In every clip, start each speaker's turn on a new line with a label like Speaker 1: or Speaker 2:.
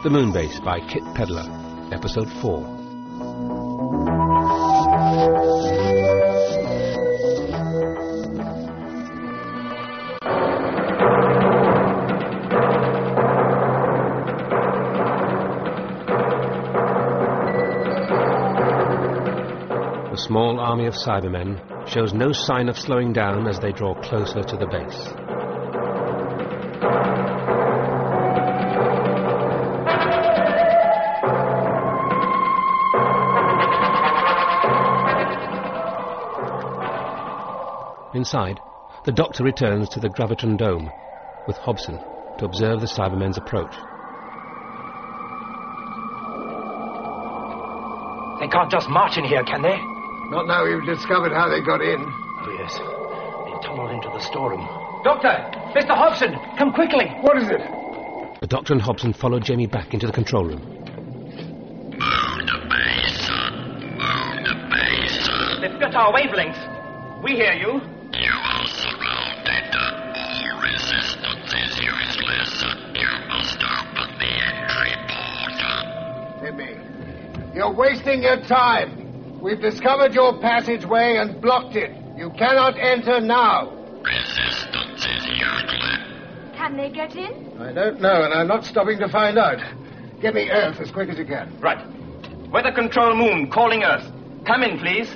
Speaker 1: The Moon Base by Kit Pedler, Episode 4. The small army of Cybermen shows no sign of slowing down as they draw closer to the base. Inside, the Doctor returns to the Gravitron Dome with Hobson to observe the Cybermen's approach.
Speaker 2: They can't just march in here, can they?
Speaker 3: Not now we've discovered how they got in.
Speaker 2: Oh, yes. They tunneled into the storeroom. Doctor! Mr. Hobson! Come quickly!
Speaker 3: What is it?
Speaker 1: The Doctor and Hobson follow Jamie back into the control room.
Speaker 4: Move the base. Move the base.
Speaker 2: They've got our wavelengths. We hear you.
Speaker 4: You are surrounded. All resistance is useless. You must open the entry port.
Speaker 3: Timmy, you're wasting your time. We've discovered your passageway and blocked it. You cannot enter now.
Speaker 4: Resistance is useless.
Speaker 5: Can they get in?
Speaker 3: I don't know, and I'm not stopping to find out. Get me Earth as quick as you can.
Speaker 2: Right. Weather Control Moon, calling Earth. Come in, please.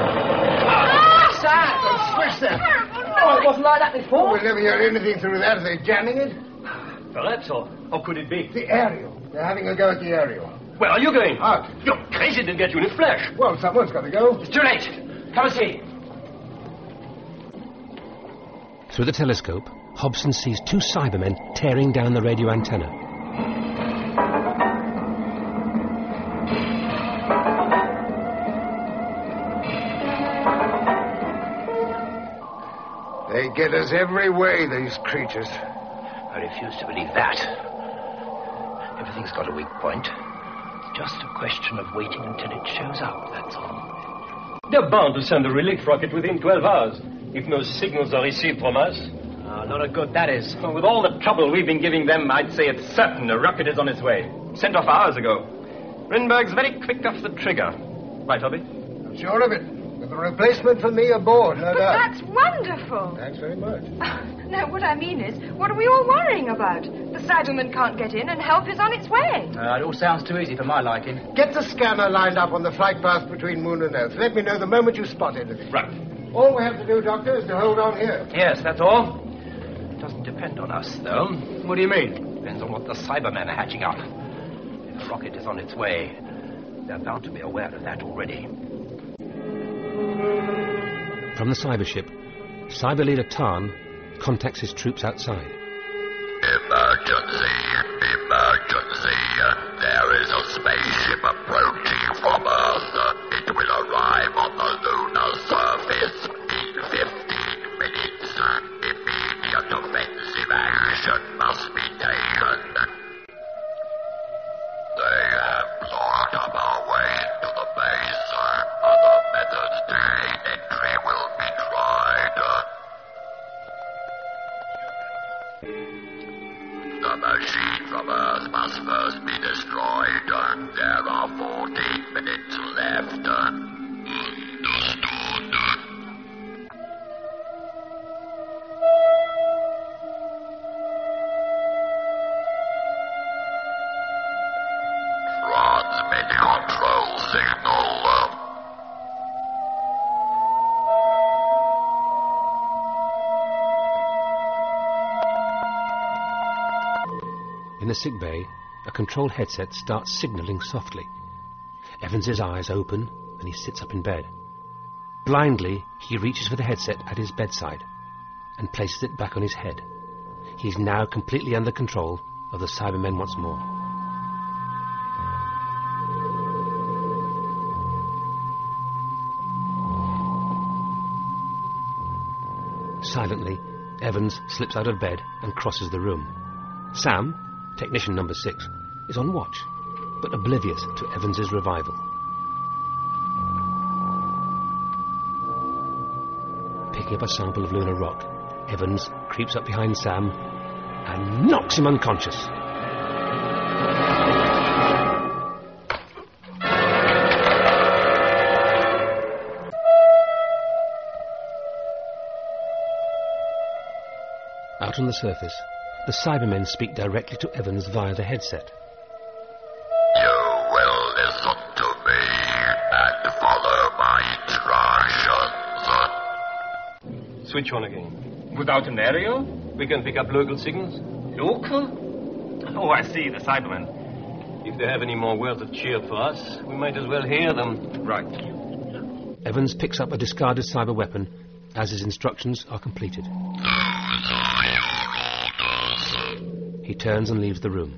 Speaker 3: Switch that.
Speaker 2: Oh, it wasn't like that before.
Speaker 3: We'll never hear anything through that. Are they jamming it?
Speaker 2: Perhaps, or could it be?
Speaker 3: The aerial. They're having a go at the aerial.
Speaker 2: Where are you going?
Speaker 3: Out.
Speaker 2: You're crazy to get you in a flash.
Speaker 3: Well, someone's got to go.
Speaker 2: It's too late. Come and see.
Speaker 1: Through the telescope, Hobson sees two Cybermen tearing down the radio antenna.
Speaker 3: They get us every way, these creatures.
Speaker 2: I refuse to believe that. Everything's got a weak point. It's just a question of waiting until it shows up, that's all.
Speaker 6: They're bound to send a relief rocket within 12 hours, if no signals are received from us.
Speaker 2: Oh, not a good that is.
Speaker 6: Well, with all the trouble we've been giving them, I'd say it's certain a rocket is on its way. Sent off hours ago. Rinberg's very quick off the trigger. Right, Hobby?
Speaker 3: I'm sure of it. With a replacement for me aboard, no
Speaker 5: But
Speaker 3: doubt.
Speaker 5: that's wonderful.
Speaker 3: Thanks very much.
Speaker 5: No, what I mean is, what are we all worrying about? The Cybermen can't get in and help is on its way.
Speaker 2: It all sounds too easy for my liking.
Speaker 3: Get the scanner lined up on the flight path between Moon and Earth. Let me know the moment you spot anything.
Speaker 6: Right.
Speaker 3: All we have to do, Doctor, is to hold on here.
Speaker 2: Yes, that's all. It doesn't depend on us, though.
Speaker 6: What do you mean?
Speaker 2: Depends on what the Cybermen are hatching up. If the rocket is on its way, they're bound to be aware of that already.
Speaker 1: From the cybership, cyber leader Tarn contacts his troops outside.
Speaker 4: Emergency. Emergency. There is a spaceship approaching from Earth. It will arrive on the lunar surface in 15 minutes. Immediate offensive action must be taken. They have blocked up our way to the base. Other methods to gain entry will be tried. The machine from Earth must first be destroyed. There are 14 minutes left. Understood. Transmit control signal.
Speaker 1: In the sickbay, a control headset starts signalling softly. Evans's eyes open and he sits up in bed. Blindly, he reaches for the headset at his bedside and places it back on his head. He is now completely under control of the Cybermen once more. Silently, Evans slips out of bed and crosses the room. Sam, technician number 6, is on watch, but oblivious to Evans's revival. Picking up a sample of lunar rock, Evans creeps up behind Sam and knocks him unconscious. Out on the surface, the Cybermen speak directly to Evans via the headset.
Speaker 4: You will listen to me and follow my instructions.
Speaker 6: Switch on again. Without an aerial, we can pick up local signals. Local? Oh, I see, the Cybermen. If they have any more words of cheer for us, we might as well hear them. Right.
Speaker 1: Evans picks up a discarded cyber weapon as his instructions are completed.
Speaker 4: Those are your orders.
Speaker 1: He turns and leaves the room.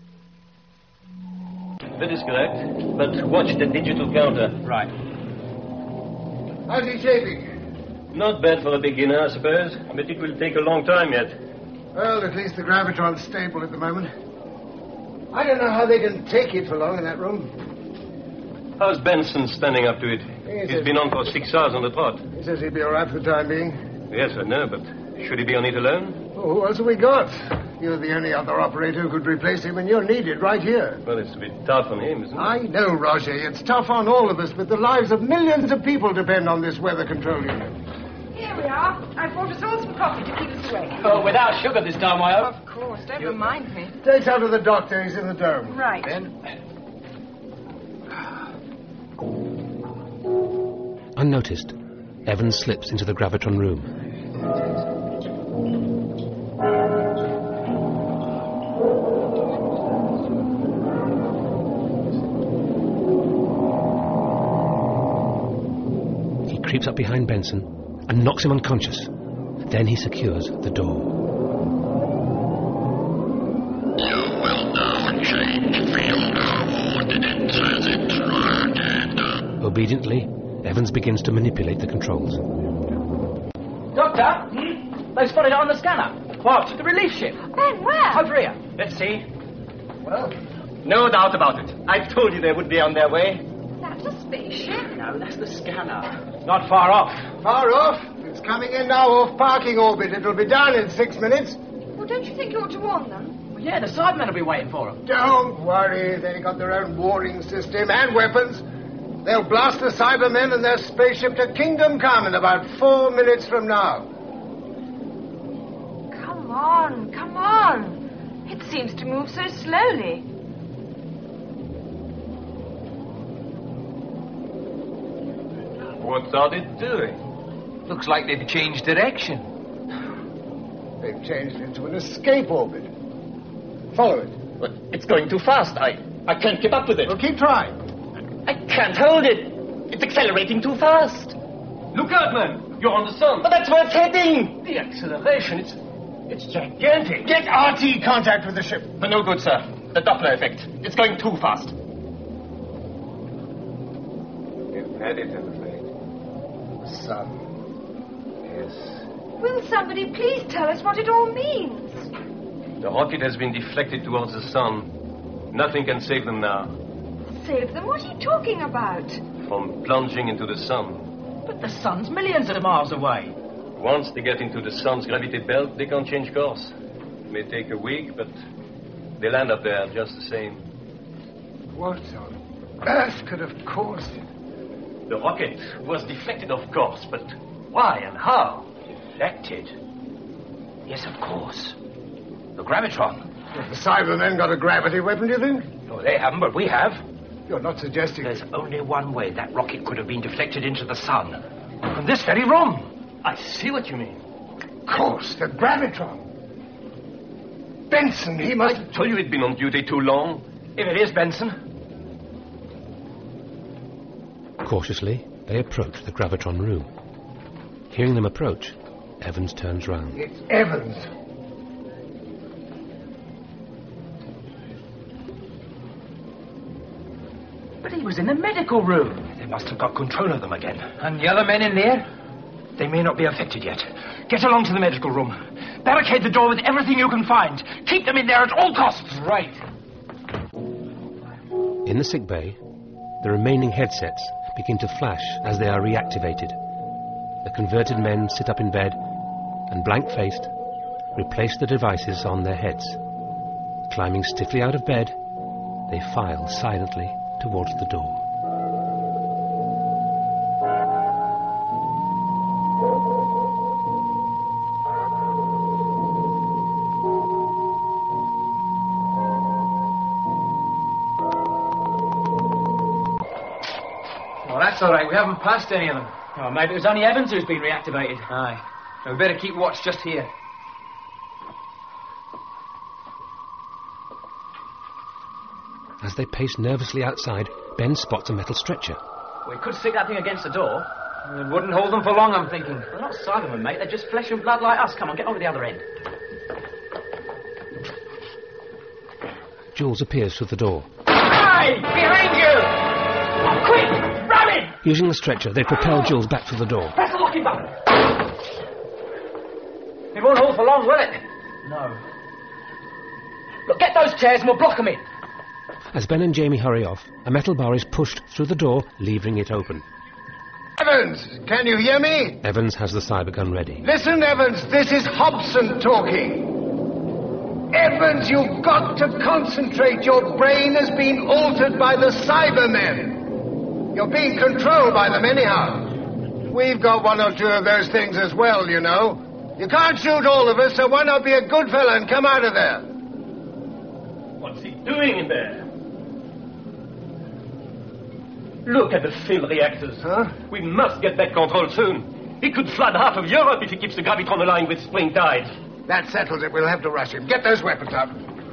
Speaker 6: That is correct, but watch the digital counter.
Speaker 3: Right. How's he shaping?
Speaker 6: Not bad for a beginner, I suppose, but it will take a long time yet.
Speaker 3: Well, at least the gravitron's stable at the moment. I don't know how they can take it for long in that room.
Speaker 6: How's Benson standing up to it? He's been on for 6 hours on the trot.
Speaker 3: He says he'll be all right for the time being.
Speaker 6: Yes, I know, but should he be on it alone?
Speaker 3: Oh, who else have we got? You're the only other operator who could replace him, and you're needed right here.
Speaker 6: Well, it's a bit tough on him, isn't it?
Speaker 3: I know, Roger. It's tough on all of us, but the lives of millions of people depend on this weather control unit.
Speaker 5: Here we are. I brought us all some coffee to keep us awake.
Speaker 7: Oh, without sugar this time, I hope.
Speaker 5: Of course, don't remind me.
Speaker 3: Take out to the doctor. He's in the dome.
Speaker 5: Right.
Speaker 1: Unnoticed, Evans slips into the gravitron room. He creeps up behind Benson and knocks him unconscious. Then he secures the door.
Speaker 4: You will now change field coordinates as instructed.
Speaker 1: Obediently, Evans begins to manipulate the controls.
Speaker 7: Doctor? They spotted it on the scanner. What? The relief ship.
Speaker 5: Ben, where?
Speaker 7: Over here. Let's see.
Speaker 3: Well,
Speaker 6: No doubt about it. I told you they would be on their way.
Speaker 5: That's a spaceship.
Speaker 7: No, that's the scanner. Not far off.
Speaker 3: far off. It's coming in now off parking orbit. It'll be down in 6 minutes.
Speaker 5: Well, don't you think you ought to warn them?
Speaker 7: Well, yeah, the Cybermen will be waiting for them.
Speaker 3: Don't worry. They got their own warning system and weapons. They'll blast the Cybermen and their spaceship to Kingdom Come in about 4 minutes from now.
Speaker 5: Come on, come on. It seems to move so slowly.
Speaker 6: What are they doing?
Speaker 7: Looks like they've changed direction.
Speaker 3: They've changed into an escape orbit. Follow it.
Speaker 6: But it's going too fast. I can't keep up with it.
Speaker 3: Well, keep trying.
Speaker 6: I can't hold it. It's accelerating too fast. Look out, man. You're on the sun. But that's where it's heading. The acceleration, it's gigantic.
Speaker 3: Get RT contact with the ship.
Speaker 6: But no good, sir. The Doppler effect. It's going too fast. You've had it, I'm afraid.
Speaker 3: Sun.
Speaker 6: Yes.
Speaker 5: Will somebody please tell us what it all means?
Speaker 6: The rocket has been deflected towards the sun. Nothing can save them now
Speaker 5: Save them? What are you talking about?
Speaker 6: from plunging into the sun.
Speaker 7: But the sun's millions of miles away.
Speaker 6: Once they get into the sun's gravity belt, they can't change course. It may take a week, but they land up there just the same.
Speaker 3: What on earth could have caused it?
Speaker 6: The rocket was deflected, of course, but why and how?
Speaker 2: Deflected? Yes, of course. The gravitron.
Speaker 3: Have the Cybermen got a gravity weapon, do you think?
Speaker 2: No, they haven't, but we have.
Speaker 3: You're not suggesting...
Speaker 2: There's only one way that rocket could have been deflected into the sun. From this very room.
Speaker 6: I see what you mean.
Speaker 3: Of course, the gravitron. Benson, he must...
Speaker 6: I told you he'd been on duty too long.
Speaker 2: If it is Benson.
Speaker 1: Cautiously, they approach the gravitron room. Hearing them approach, Evans turns round.
Speaker 3: It's Evans.
Speaker 7: But he was in the medical room.
Speaker 2: They must have got control of them again.
Speaker 7: And the other men in there?
Speaker 2: They may not be affected yet. Get along to the medical room. Barricade the door with everything you can find. Keep them in there at all costs.
Speaker 7: Right.
Speaker 1: In the sick bay, the remaining headsets begin to flash as they are reactivated. The converted men sit up in bed and, blank-faced, replace the devices on their heads. Climbing stiffly out of bed, they file silently towards the door.
Speaker 8: That's all right. We haven't passed any of them.
Speaker 7: Oh, maybe it was only Evans who's been reactivated.
Speaker 8: Aye. Now, we better keep watch just here.
Speaker 1: As they pace nervously outside, Ben spots a metal stretcher.
Speaker 7: We could stick that thing against the door.
Speaker 8: It wouldn't hold them for long, I'm thinking.
Speaker 7: They're not Cybermen, mate. They're just flesh and blood like us. Come on, get over the other end.
Speaker 1: Jules appears through the door.
Speaker 7: Hey! Behind you! Oh, quick! Ram him!
Speaker 1: Using the stretcher, they propel Jules back to the door.
Speaker 7: Press the locking button.
Speaker 8: It won't hold for long, will it?
Speaker 7: No. Look, get those chairs and we'll block them in.
Speaker 1: As Ben and Jamie hurry off, a metal bar is pushed through the door, leaving it open.
Speaker 3: Evans, can you hear me?
Speaker 1: Evans has the cybergun ready.
Speaker 3: Listen, Evans, this is Hobson talking. Evans, you've got to concentrate. Your brain has been altered by the Cybermen. You're being controlled by them anyhow. We've got one or two of those things as well, you know. You can't shoot all of us, so why not be a good fella and come out of there?
Speaker 6: What's he doing in there? Look at the field reactors.
Speaker 3: Huh?
Speaker 6: We must get back control soon. He could flood half of Europe if he keeps the gravitron aligned with spring tides.
Speaker 3: That settles it. We'll have to rush him. Get those weapons up.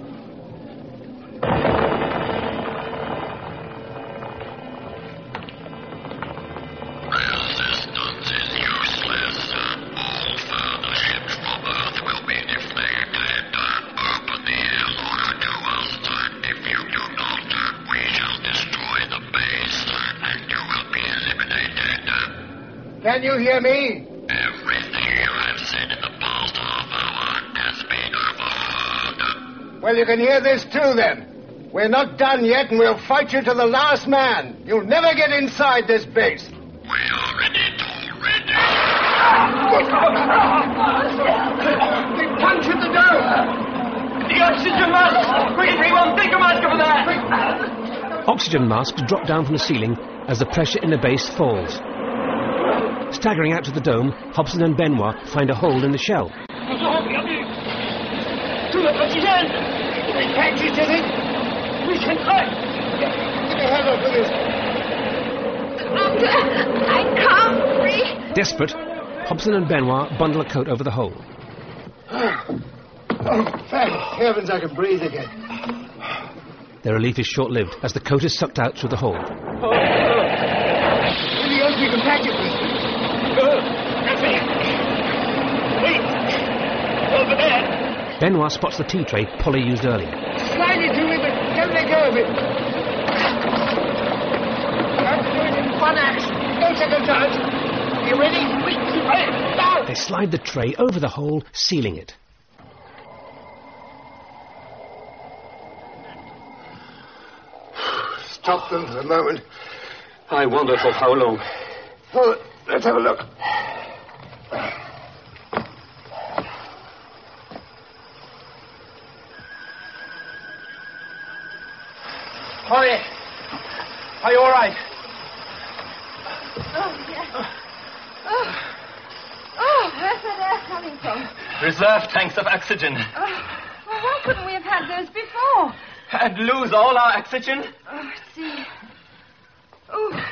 Speaker 4: Resistance is useless. All further ships from Earth will be deflated. Open the airlock to us. If you do not, we shall destroy the base, and you will be eliminated.
Speaker 3: Can you hear me?
Speaker 4: Everything you have said in the past half hour has been overheard.
Speaker 3: Well, you can hear this too, then. We're not done yet, and we'll fight you to the last man. You'll never get inside this base.
Speaker 4: We are in it already.
Speaker 3: They punctured the dome.
Speaker 6: The oxygen mask! Quick, everyone, take a mask over there!
Speaker 1: Oxygen masks drop down from the ceiling as the pressure in the base falls. Staggering out to the dome, Hobson and Benoit find a hole in the shell.
Speaker 3: Too much oxygen. We can't get it. We can try. Get your hand up for this.
Speaker 5: Doctor, I can't breathe.
Speaker 1: Desperate, Hobson and Benoit bundle a coat over the hole.
Speaker 3: Oh, thank heavens I can breathe again.
Speaker 1: Their relief is short-lived as the coat is sucked out through the hole.
Speaker 3: Anything else we can patch it with?
Speaker 6: Over there!
Speaker 1: Benoit spots the tea tray Polly used earlier.
Speaker 3: Slide it to me, but don't let go of it. Have to do it in one action. No second chance. You ready? Now!
Speaker 1: They slide the tray over the hole, sealing it.
Speaker 3: Stop them for a moment.
Speaker 6: I wonder for how long.
Speaker 3: Oh, let's have a look.
Speaker 8: Polly! Are you all right?
Speaker 5: Oh, yes. Oh, where's that air coming from?
Speaker 6: Reserve tanks of oxygen.
Speaker 5: Well, why couldn't we have had those before?
Speaker 6: And lose all our oxygen?
Speaker 5: Oh, I see. Oh.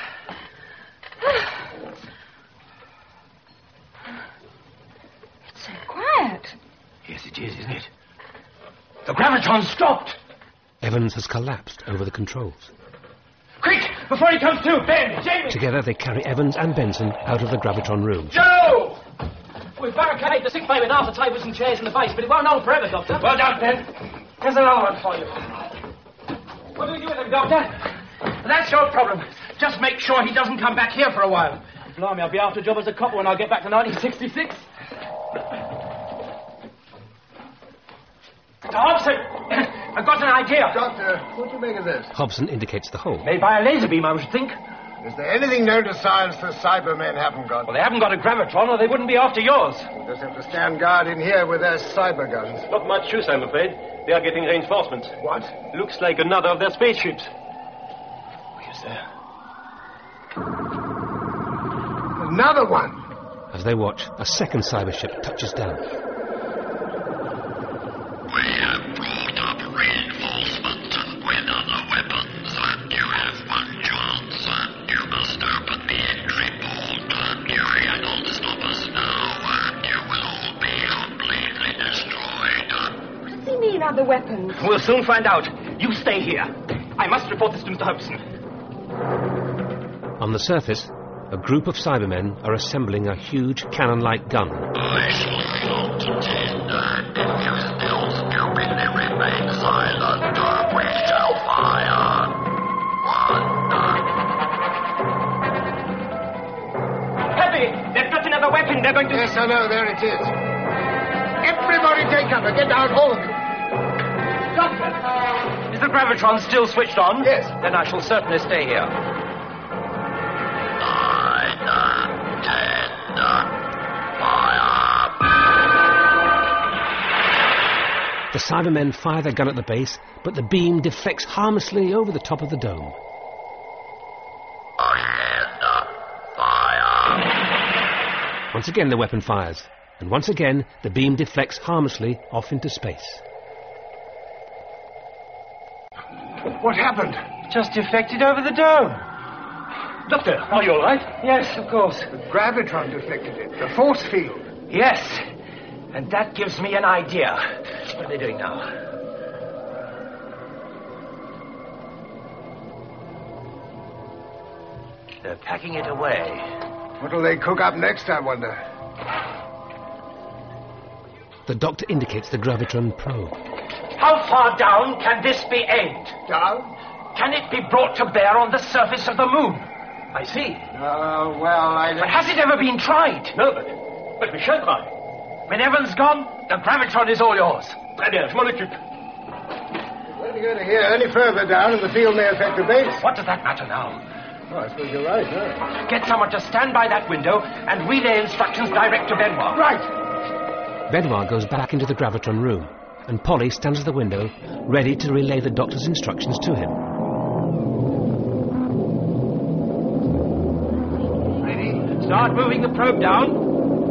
Speaker 5: It's so quiet.
Speaker 6: Yes, it is, isn't it? The gravitron stopped!
Speaker 1: Evans has collapsed over the controls.
Speaker 7: Quick! Before he comes to! Ben! Jamie!
Speaker 1: Together they carry Evans and Benson out of the gravitron room.
Speaker 7: Joe! We've barricaded the sick bay with half the tables and chairs in the base, but it won't hold forever, Doctor.
Speaker 8: Well done, Ben. Here's another one for you.
Speaker 7: What do we do with him, Doctor?
Speaker 8: That's your problem. Just make sure he doesn't come back here for a while.
Speaker 7: Blimey, I'll be after a job as a copper when I get back to 1966.
Speaker 8: Dr. Hobson, I've got an idea.
Speaker 3: Doctor, what do you make of this?
Speaker 1: Hobson indicates the hole.
Speaker 8: Made by a laser beam, I should think.
Speaker 3: Is there anything known to science the Cybermen haven't got?
Speaker 8: Well, they haven't got a gravitron, or they wouldn't be after yours.
Speaker 3: We'll just have to stand guard in here with their cyber guns.
Speaker 6: Not much use, I'm afraid. They are getting reinforcements.
Speaker 3: What?
Speaker 6: Looks like another of their spaceships. Where's there?
Speaker 3: Another one.
Speaker 1: As they watch, a second cyber ship touches down.
Speaker 4: We have brought up reinforcements with other weapons. You have one chance. You must open
Speaker 5: weapons?
Speaker 8: We'll soon find out. You stay here. I must report this to Mr. Hobson.
Speaker 1: On the surface, a group of Cybermen are assembling a huge cannon-like gun.
Speaker 4: I shall not attend, and if you still stupidly remain silent, we shall fire. 1.
Speaker 8: Heavy! They've got another weapon. They're going to...
Speaker 3: Yes, I know. There it is. Everybody take cover. Get down, all of you.
Speaker 8: Doctor! Is the gravitron still switched on?
Speaker 3: Yes.
Speaker 8: Then I shall certainly stay here.
Speaker 4: 9, 10, fire.
Speaker 1: The Cybermen fire their gun at the base, but the beam deflects harmlessly over the top of the dome.
Speaker 4: Again, fire.
Speaker 1: Once again the weapon fires, and once again the beam deflects harmlessly off into space.
Speaker 3: What happened?
Speaker 8: Just deflected over the dome. Doctor, are you all right? Yes, of course.
Speaker 3: The gravitron deflected it. The force field.
Speaker 8: Yes. And that gives me an idea. What are they doing now? They're packing it away.
Speaker 3: What'll they cook up next, I wonder?
Speaker 1: The doctor indicates the gravitron probe.
Speaker 8: How far down can this be aimed?
Speaker 3: Down?
Speaker 8: Can it be brought to bear on the surface of the moon? I see.
Speaker 3: Well,
Speaker 8: But has it ever been tried? No, but we shall try. When Evans gone, the gravitron is all yours. When
Speaker 3: you're going to hear any further down, and the field may affect the base.
Speaker 8: What does that matter now?
Speaker 3: Oh, I suppose you're right, huh?
Speaker 8: Get someone to stand by that window and relay instructions direct to Benoit.
Speaker 3: Right.
Speaker 1: Benoit goes back into the gravitron room, and Polly stands at the window, ready to relay the doctor's instructions to him.
Speaker 8: Ready? Start moving the probe down.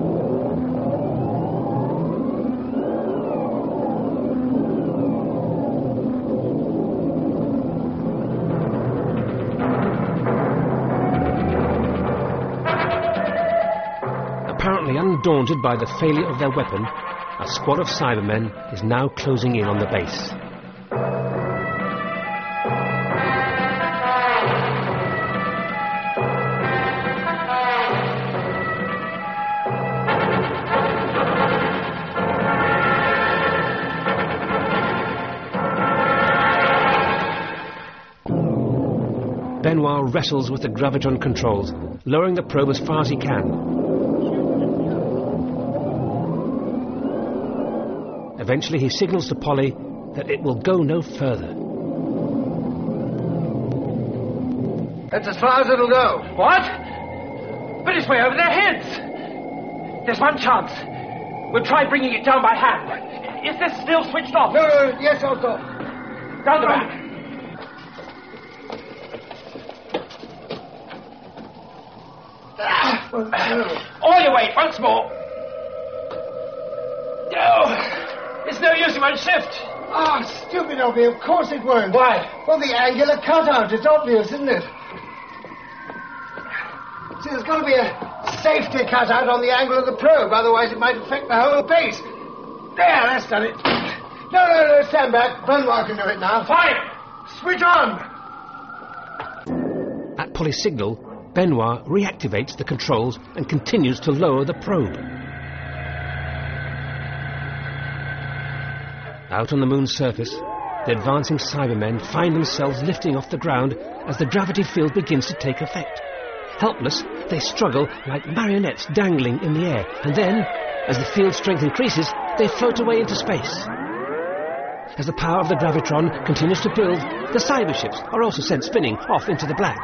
Speaker 1: Apparently undaunted by the failure of their weapon, a squad of Cybermen is now closing in on the base. Benoit wrestles with the gravitron controls, lowering the probe as far as he can. Eventually he signals to Polly that it will go no further.
Speaker 3: That's as far as it'll go.
Speaker 8: What? But it's way over their heads. There's one chance. We'll try bringing it down by hand. Is this still switched off?
Speaker 3: No, yes, also.
Speaker 8: Down the back. All your weight, once more. No. It's no use, it won't shift.
Speaker 3: Ah, stupid of me. Of course it won't.
Speaker 8: Why?
Speaker 3: Well, the angular cutout. It's obvious, isn't it? See, there's got to be a safety cutout on the angle of the probe. Otherwise, it might affect the whole base. There, that's done it. No, stand back. Benoit can do it now.
Speaker 8: Fire!
Speaker 3: Switch on.
Speaker 1: At Polly's signal, Benoit reactivates the controls and continues to lower the probe. Out on the moon's surface, the advancing Cybermen find themselves lifting off the ground as the gravity field begins to take effect. Helpless, they struggle like marionettes dangling in the air, and then, as the field strength increases, they float away into space. As the power of the gravitron continues to build, the cyber ships are also sent spinning off into the black.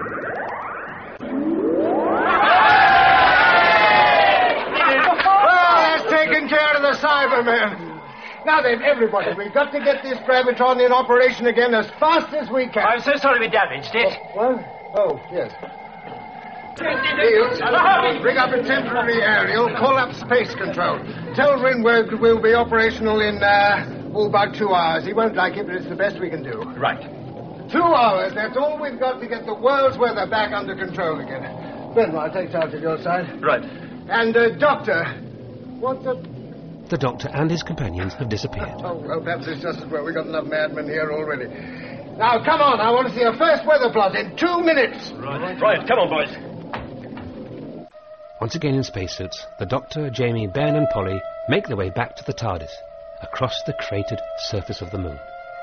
Speaker 3: Well, that's taken care of the Cybermen. Now then, everybody, we've got to get this gravitron in operation again as fast as we can.
Speaker 8: I'm so sorry we damaged it.
Speaker 3: What? Oh, yes. Niels, bring up a temporary aerial, call up space control. Tell Rinweg we'll be operational in, about 2 hours. He won't like it, but it's the best we can do.
Speaker 8: Right.
Speaker 3: 2 hours, that's all we've got to get the world's weather back under control again. Benoit, take charge of your side.
Speaker 8: Right.
Speaker 3: And, Doctor, what the...
Speaker 1: the Doctor and his companions have disappeared.
Speaker 3: Oh, well, perhaps it's just as well. We've got enough madmen here already. Now, come on. I want to see a first weather plot in 2 minutes.
Speaker 6: Right, come on, boys.
Speaker 1: Once again in spacesuits, the Doctor, Jamie, Ben and Polly make their way back to the TARDIS, across the cratered surface of the moon.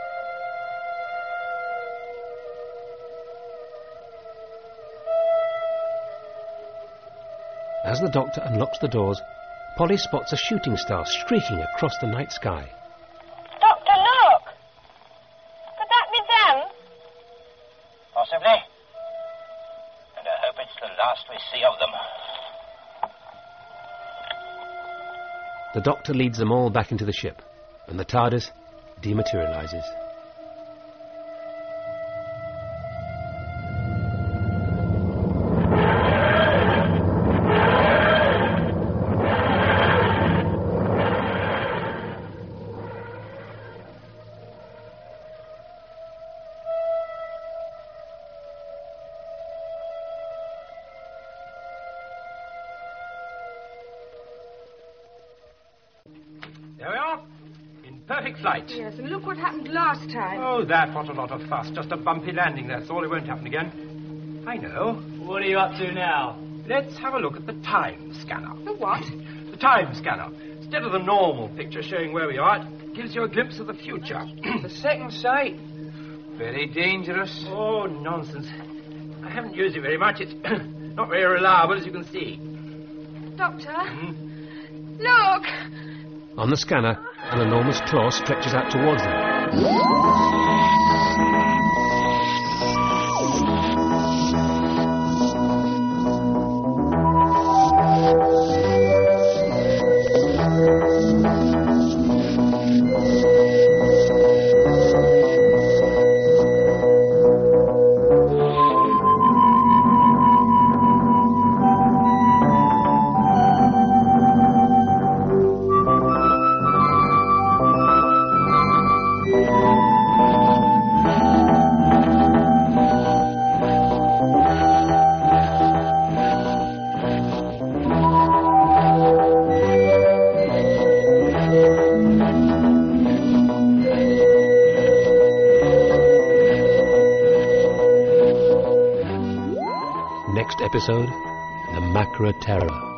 Speaker 1: As the Doctor unlocks the doors, Polly spots a shooting star streaking across the night sky.
Speaker 9: Doctor, look! Could that be them?
Speaker 2: Possibly. And I hope it's the last we see of them.
Speaker 1: The Doctor leads them all back into the ship, and the TARDIS dematerializes.
Speaker 8: There we are. In perfect flight.
Speaker 5: Yes, and look what happened last time.
Speaker 8: Oh, that, what a lot of fuss. Just a bumpy landing, that's all. It won't happen again. I know.
Speaker 7: What are you up to now?
Speaker 8: Let's have a look at the time scanner.
Speaker 5: The what?
Speaker 8: The time scanner. Instead of the normal picture showing where we are, it gives you a glimpse of the future.
Speaker 7: The second sight.
Speaker 8: Very dangerous. Oh, nonsense. I haven't used it very much. It's not very reliable, as you can see.
Speaker 5: Doctor? Look!
Speaker 1: On the scanner, an enormous claw stretches out towards them. Next episode, the Macra Terror.